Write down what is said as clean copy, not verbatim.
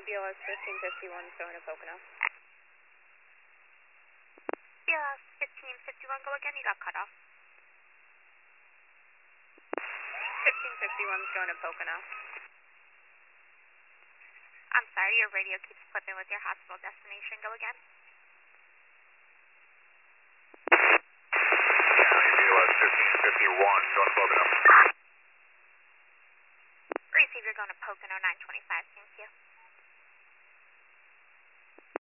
BLS 1551 showing at Pocono. BLS 1551, go again, you got cut off. 1551 showing at Pocono. I'm sorry, your radio keeps flipping with your hospital destination, go again. BLS 1551 showing at Pocono. Receive, you're going to Pocono 925, thank you.